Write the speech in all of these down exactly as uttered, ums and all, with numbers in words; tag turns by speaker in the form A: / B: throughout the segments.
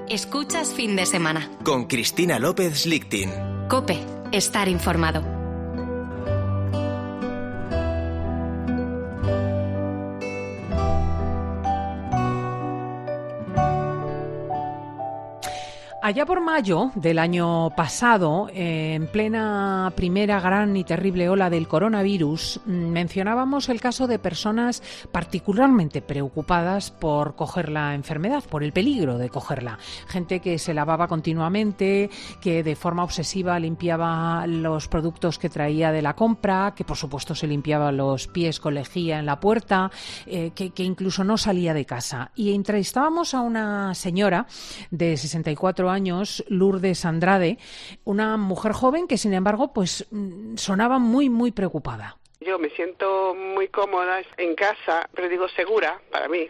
A: Escuchas Fin de Semana.
B: Con Cristina López Lichtin.
A: COPE. Estar informado.
C: Allá por mayo del año pasado, en plena primera gran y terrible ola del coronavirus, mencionábamos el caso de personas particularmente preocupadas por coger la enfermedad, por el peligro de cogerla. Gente que se lavaba continuamente, que de forma obsesiva limpiaba los productos que traía de la compra, que por supuesto se limpiaba los pies con lejía en la puerta, eh, que, que incluso no salía de casa. Y entrevistábamos a una señora de sesenta y cuatro años, Lourdes Andrade, una mujer joven que sin embargo pues sonaba muy muy preocupada.
D: Yo me siento muy cómoda en casa, pero digo segura para mí.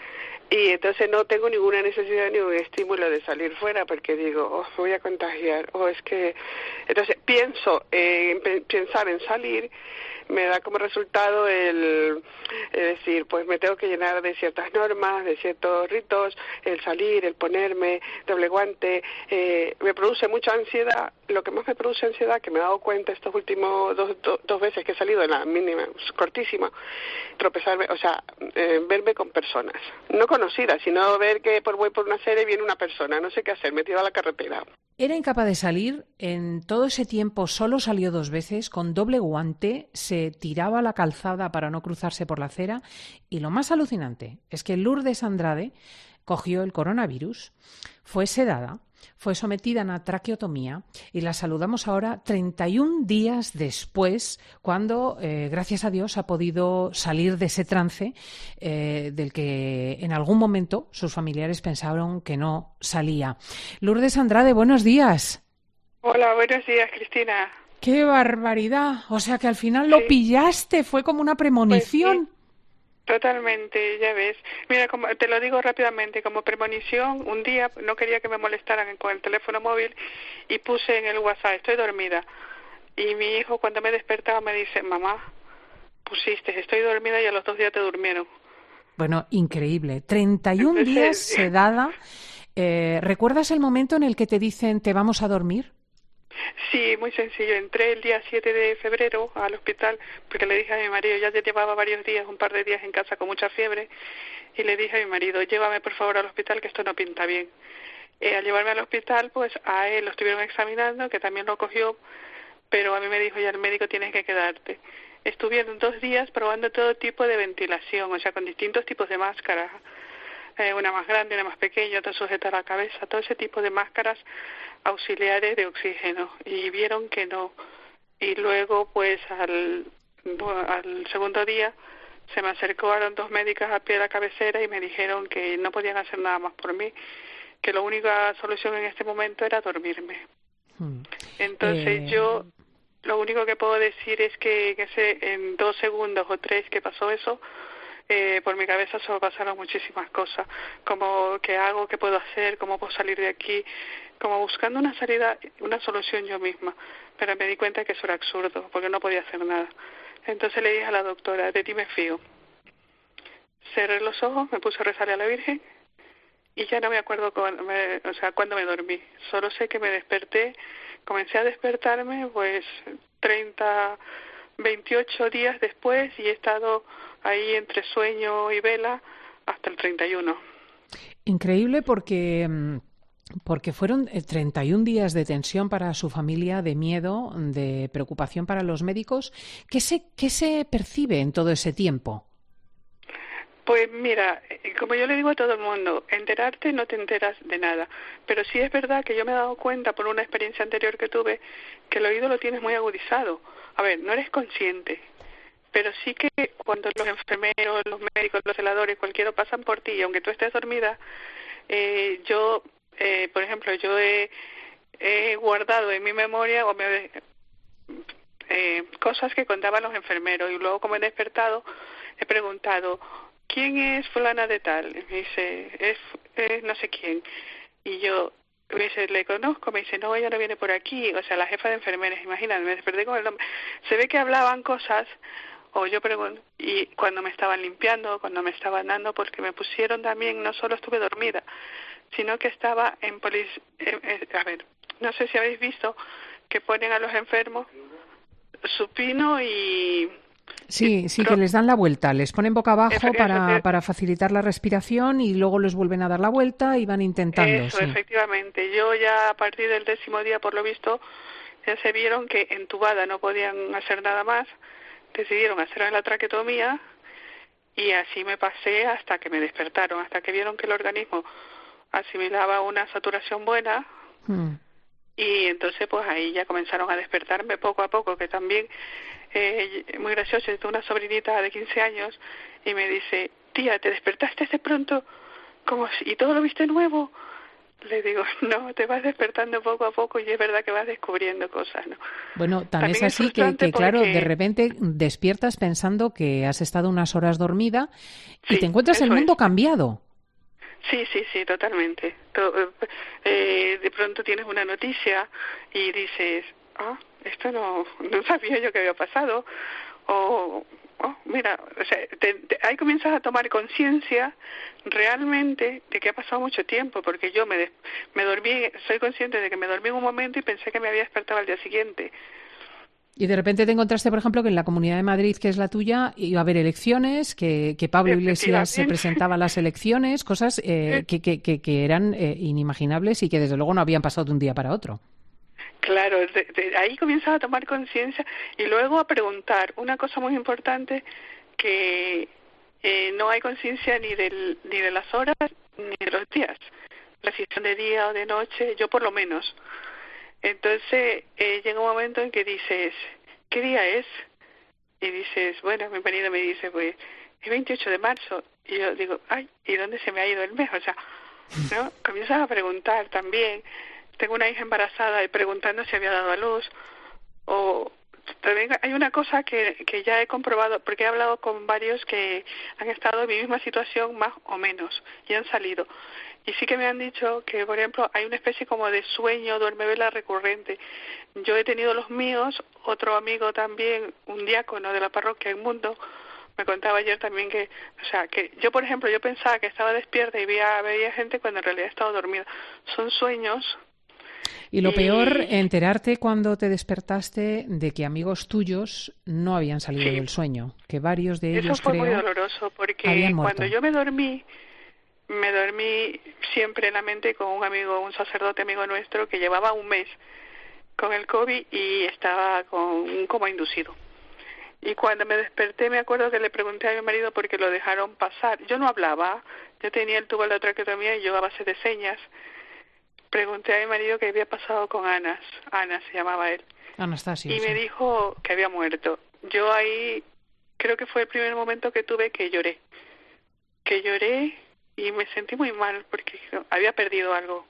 D: Y entonces no tengo ninguna necesidad ni un estímulo de salir fuera porque digo, oh, me voy a contagiar, o oh, es que... Entonces pienso en pensar en salir, me da como resultado el, es decir, pues me tengo que llenar de ciertas normas, de ciertos ritos, el salir, el ponerme doble guante, eh, me produce mucha ansiedad. Lo que más me produce ansiedad, que me he dado cuenta estos últimos dos, do, dos veces que he salido en la mínima, cortísima, tropezarme, o sea, eh, verme con personas, no conocidas, sino ver que por voy por una serie viene una persona, no sé qué hacer, metido a la carretera.
C: Era incapaz de salir, en todo ese tiempo solo salió dos veces, con doble guante, se tiraba a la calzada para no cruzarse por la acera y lo más alucinante es que Lourdes Andrade cogió el coronavirus, fue sedada, fue sometida a una traqueotomía y la saludamos ahora treinta y un días después, cuando, eh, gracias a Dios, ha podido salir de ese trance eh, del que en algún momento sus familiares pensaron que no salía. Lourdes Andrade, buenos días.
D: Hola, buenos días, Cristina.
C: ¡Qué barbaridad! O sea que al final lo
D: sí.
C: pillaste, fue como una premonición.
D: Pues sí. Totalmente, ya ves. Mira, como te lo digo rápidamente, como premonición, un día no quería que me molestaran con el teléfono móvil y puse en el WhatsApp, estoy dormida. Y mi hijo cuando me despertaba me dice, mamá, pusiste, estoy dormida y a los dos días te durmieron.
C: Bueno, increíble. treinta y un Entonces, días sedada. Eh, ¿Recuerdas el momento en el que te dicen, te vamos a dormir?
D: Sí, muy sencillo. Entré el día siete de febrero al hospital porque le dije a mi marido, ya llevaba varios días, un par de días en casa con mucha fiebre, y le dije a mi marido, llévame por favor al hospital que esto no pinta bien. Eh, al llevarme al hospital, pues a él lo estuvieron examinando, que también lo cogió, pero a mí me dijo, ya el médico tienes que quedarte. Estuvieron dos días probando todo tipo de ventilación, o sea, con distintos tipos de máscaras. Eh, una más grande, una más pequeña, otra sujeta a la cabeza, todo ese tipo de máscaras auxiliares de oxígeno, y vieron que no. Y luego, pues, al, al segundo día, se me acercaron dos médicas a pie de la cabecera y me dijeron que no podían hacer nada más por mí, que la única solución en este momento era dormirme. Hmm. Entonces eh... yo, lo único que puedo decir es que en, ese, en dos segundos o tres que pasó eso, Eh, por mi cabeza solo pasaron muchísimas cosas, como qué hago, qué puedo hacer, cómo puedo salir de aquí, como buscando una salida, una solución yo misma, pero me di cuenta que eso era absurdo, porque no podía hacer nada. Entonces le dije a la doctora, de ti me fío. Cerré los ojos, me puse a rezarle a la Virgen y ya no me acuerdo cuándo me, o sea, cuándo me dormí. Solo sé que me desperté, comencé a despertarme pues treinta, veintiocho días después y he estado ahí entre sueño y vela hasta el treinta y uno.
C: Increíble porque, porque fueron treinta y un días de tensión para su familia, de miedo, de preocupación para los médicos. ¿Qué se, qué se percibe en todo ese tiempo?
D: Pues mira, como yo le digo a todo el mundo, enterarte no te enteras de nada, pero sí es verdad que yo me he dado cuenta por una experiencia anterior que tuve que el oído lo tienes muy agudizado. A ver, no eres consciente, pero sí que cuando los enfermeros, los médicos, los celadores, cualquiera pasan por ti, y aunque tú estés dormida, eh, yo, eh, por ejemplo, yo he, he guardado en mi memoria o me, eh, cosas que contaban los enfermeros, y luego como he despertado he preguntado, ¿quién es fulana de tal? Y me dice, es, es no sé quién. Y yo, me dice, ¿le conozco? Me dice, no, ella no viene por aquí. O sea, la jefa de enfermeras, imagínate, me desperté con el nombre. Se ve que hablaban cosas, o yo pregunto, y cuando me estaban limpiando, cuando me estaban dando, porque me pusieron también, no solo estuve dormida, sino que estaba en polis... Eh, eh, a ver, no sé si habéis visto que ponen a los enfermos supino y...
C: Sí, sí, que les dan la vuelta, les ponen boca abajo para, para facilitar la respiración y luego les vuelven a dar la vuelta y van intentando.
D: Eso,
C: sí.
D: Efectivamente. Yo ya a partir del décimo día, por lo visto, ya se vieron que entubada no podían hacer nada más, decidieron hacer la traqueotomía y así me pasé hasta que me despertaron, hasta que vieron que el organismo asimilaba una saturación buena. Hmm. Y entonces pues ahí ya comenzaron a despertarme poco a poco, que también, eh, muy gracioso, yo tengo una sobrinita de quince años y me dice, tía, ¿te despertaste de pronto? Como si, ¿y todo lo viste nuevo? Le digo, no, te vas despertando poco a poco y es verdad que vas descubriendo cosas, ¿no?
C: Bueno, tan también es así que, que porque... claro, de repente despiertas pensando que has estado unas horas dormida y sí, te encuentras el mundo es. cambiado.
D: Sí, sí, sí, totalmente. Eh, de pronto tienes una noticia y dices, ah, esto no, no sabía yo que había pasado. O, oh, mira, o sea, te, te, ahí comienzas a tomar conciencia realmente de que ha pasado mucho tiempo, porque yo me, me dormí, soy consciente de que me dormí en un momento y pensé que me había despertado al día siguiente.
C: Y de repente te encontraste, por ejemplo, que en la Comunidad de Madrid, que es la tuya, iba a haber elecciones, que, que Pablo Iglesias se presentaba a las elecciones, cosas eh, que, que, que, que eran eh, inimaginables y que desde luego no habían pasado de un día para otro.
D: Claro, de, de ahí comienzas a tomar conciencia y luego a preguntar. Una cosa muy importante, que eh, no hay conciencia ni del, ni de las horas ni de los días. La decisión de día o de noche, yo por lo menos. Entonces eh, llega un momento en que dices, ¿qué día es? Y dices, bueno, mi marido me dice, pues, es veintiocho de marzo. Y yo digo, ay, ¿y dónde se me ha ido el mes? O sea, ¿no? Comienzas a preguntar también. Tengo una hija embarazada y preguntando si había dado a luz. O también hay una cosa que, que ya he comprobado, porque he hablado con varios que han estado en mi misma situación más o menos y han salido. Y sí que me han dicho que, por ejemplo, hay una especie como de sueño, duermevela recurrente. Yo he tenido los míos, otro amigo también, un diácono de la parroquia en Mundo, me contaba ayer también que, o sea, que yo, por ejemplo, yo pensaba que estaba despierta y veía, veía gente cuando en realidad estaba dormida. Son sueños.
C: Y lo y... peor, enterarte cuando te despertaste de que amigos tuyos no habían salido sí. del sueño, que varios de ellos,
D: Eso fue
C: creo,
D: muy doloroso, porque cuando yo me dormí, me dormí siempre en la mente con un amigo, un sacerdote amigo nuestro que llevaba un mes con el COVID y estaba con un coma inducido. Y cuando me desperté me acuerdo que le pregunté a mi marido por qué lo dejaron pasar. Yo no hablaba, yo tenía el tubo de la traqueotomía y yo a base de señas. Pregunté a mi marido qué había pasado con Ana, Ana se llamaba él.
C: Anastasia.
D: Y
C: sí.
D: me dijo que había muerto. Yo ahí creo que fue el primer momento que tuve que lloré. Que lloré y me sentí muy mal porque había perdido algo.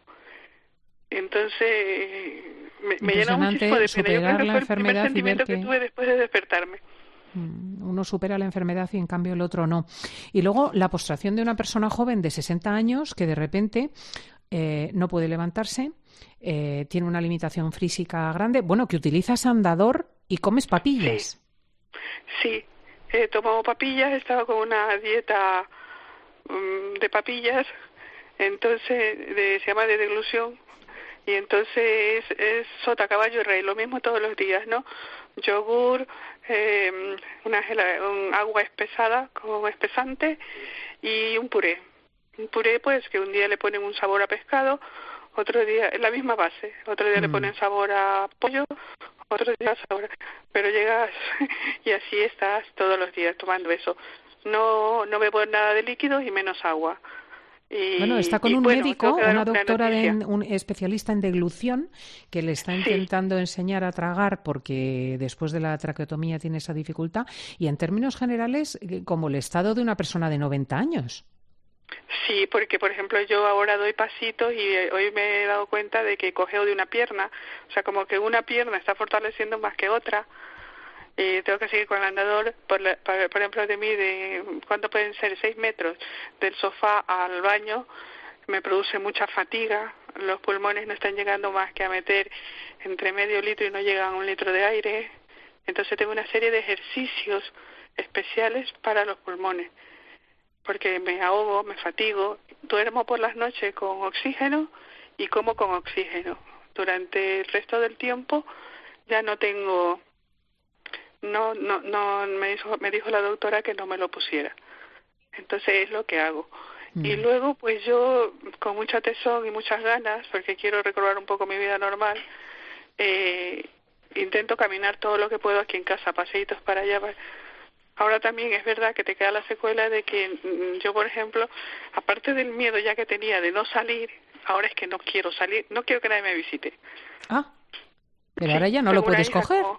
D: Entonces me, me llenó muchísimo de pena. Yo creo que fue el primer sentimiento que... que tuve después de despertarme.
C: Uno supera la enfermedad y en cambio el otro no. Y luego la postración de una persona joven de sesenta años que de repente eh, no puede levantarse, eh, tiene una limitación física grande, bueno, que utilizas andador y comes papillas.
D: Sí, sí. He tomado papillas, he estado con una dieta de papillas, entonces de, se llama de deglución, y entonces es, es sota, caballo y rey, lo mismo todos los días, ¿no? Yogur, eh, una gela, un agua espesada con espesante y un puré. Un puré pues que un día le ponen un sabor a pescado, otro día, la misma base, otro día mm. le ponen sabor a pollo, otro día sabor, pero llegas y así estás todos los días tomando eso. No no bebo nada de líquidos y menos agua. Y,
C: bueno, está con
D: y,
C: un
D: bueno,
C: médico, una doctora, de, un especialista en deglución, que le está intentando sí. enseñar a tragar porque después de la traqueotomía tiene esa dificultad. Y en términos generales, como el estado de una persona de noventa años.
D: Sí, porque por ejemplo yo ahora doy pasitos y hoy me he dado cuenta de que cojeo de una pierna. O sea, como que una pierna está fortaleciendo más que otra. Y tengo que seguir con el andador, por, la, por, por ejemplo, de mí, de ¿cuánto pueden ser? Seis metros del sofá al baño, me produce mucha fatiga, los pulmones no están llegando más que a meter entre medio litro y no llegan a un litro de aire, entonces tengo una serie de ejercicios especiales para los pulmones, porque me ahogo, me fatigo, duermo por las noches con oxígeno y como con oxígeno. Durante el resto del tiempo ya no tengo, no, no, no, me dijo, me dijo la doctora que no me lo pusiera. Entonces es lo que hago. Mm. Y luego pues yo, con mucha tesón y muchas ganas, porque quiero recordar un poco mi vida normal, eh, intento caminar todo lo que puedo aquí en casa, paseitos para allá. Ahora también es verdad que te queda la secuela de que yo, por ejemplo, aparte del miedo ya que tenía de no salir, ahora es que no quiero salir, no quiero que nadie me visite.
C: Ah, pero
D: sí,
C: ahora ya no lo puedes coger.
D: Como...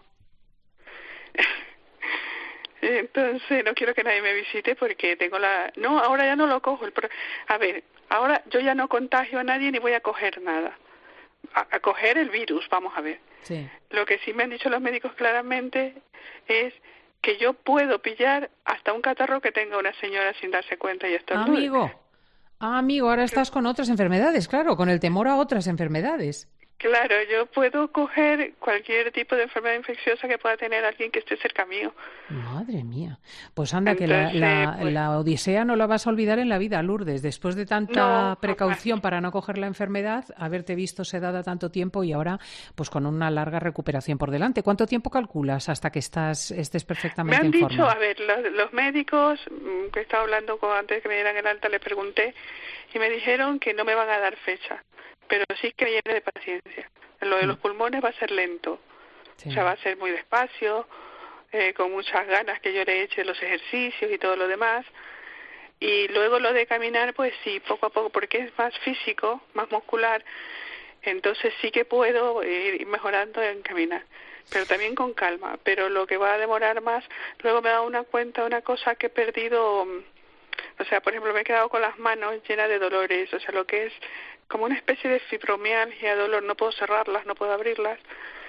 D: Entonces no quiero que nadie me visite porque tengo la... No, ahora ya no lo cojo. El pro... A ver, ahora yo ya no contagio a nadie ni voy a coger nada. A, a coger el virus, vamos a ver.
C: Sí.
D: Lo que sí me han dicho los médicos claramente es que yo puedo pillar hasta un catarro que tenga una señora sin darse cuenta y estornude.
C: Amigo, ah, amigo, ahora estás con otras enfermedades, claro, con el temor a otras enfermedades.
D: Claro, yo puedo coger cualquier tipo de enfermedad infecciosa que pueda tener alguien que esté cerca mío.
C: Madre mía. Pues anda,
D: Entonces,
C: que la, la,
D: pues...
C: la odisea no la vas a olvidar en la vida, Lourdes. Después de tanta
D: no,
C: precaución
D: jamás.
C: para no coger la enfermedad, haberte visto sedada tanto tiempo y ahora pues con una larga recuperación por delante. ¿Cuánto tiempo calculas hasta que estás estés perfectamente
D: en forma? Me han
C: dicho,
D: a ver, los, los médicos que estaba hablando con, antes de que me dieran el alta, les pregunté y me dijeron que no me van a dar fecha, pero sí que me llene de paciencia. Lo de los pulmones va a ser lento, sí. O sea, va a ser muy despacio, eh, con muchas ganas que yo le eche los ejercicios y todo lo demás. Y luego lo de caminar, pues sí, poco a poco, porque es más físico, más muscular, entonces sí que puedo ir mejorando en caminar, pero también con calma. Pero lo que va a demorar más, luego me he dado una cuenta, una cosa que he perdido, o sea, por ejemplo, me he quedado con las manos llenas de dolores, o sea, lo que es como una especie de fibromialgia, dolor, no puedo cerrarlas, no puedo abrirlas,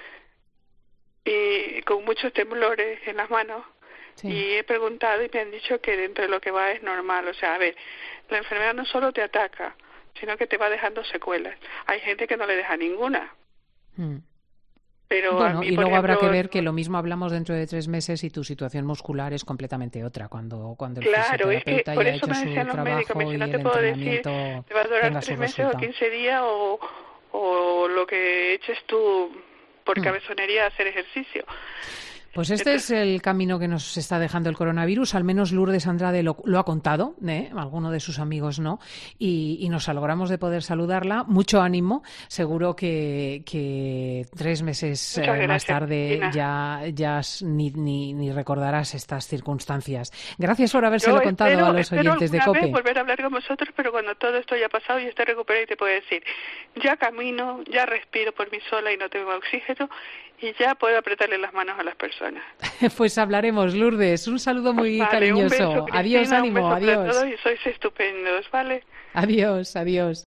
D: y con muchos temblores en las manos. Sí. Y he preguntado y me han dicho que dentro de lo que va es normal. O sea, a ver, la enfermedad no solo te ataca, sino que te va dejando secuelas. Hay gente que no le deja ninguna. Mm. Pero
C: bueno,
D: a mí,
C: y luego
D: ejemplo,
C: habrá que ver que lo mismo hablamos dentro de tres meses y tu situación muscular es completamente otra. Cuando, cuando el
D: claro, es que por
C: ya
D: eso
C: ha hecho
D: me decían
C: su
D: los médicos, me dicen, no te puedo decir, te va a durar tres meses o quince días o, o lo que eches tú por cabezonería a hacer ejercicio.
C: Pues este Entonces, es el camino que nos está dejando el coronavirus, al menos Lourdes Andrade lo, lo ha contado, ¿eh? Alguno de sus amigos no, y, y nos alegramos de poder saludarla. Mucho ánimo, seguro que, que tres meses eh, más tarde ya, ya ni, ni, ni recordarás estas circunstancias. Gracias por habérselo contado
D: espero,
C: a los oyentes de COPE.
D: Vez volver a hablar con vosotros, pero cuando todo esto haya pasado y esté recuperado y te puedo decir, ya camino, ya respiro por mí sola y no tengo oxígeno, y ya puedo apretarle las manos a las personas.
C: Pues hablaremos, Lourdes. Un saludo muy
D: vale,
C: cariñoso.
D: Un beso, Cristina,
C: adiós, ánimo,
D: un beso
C: adiós.
D: Para todos y sois estupendos, ¿vale?
C: Adiós, adiós.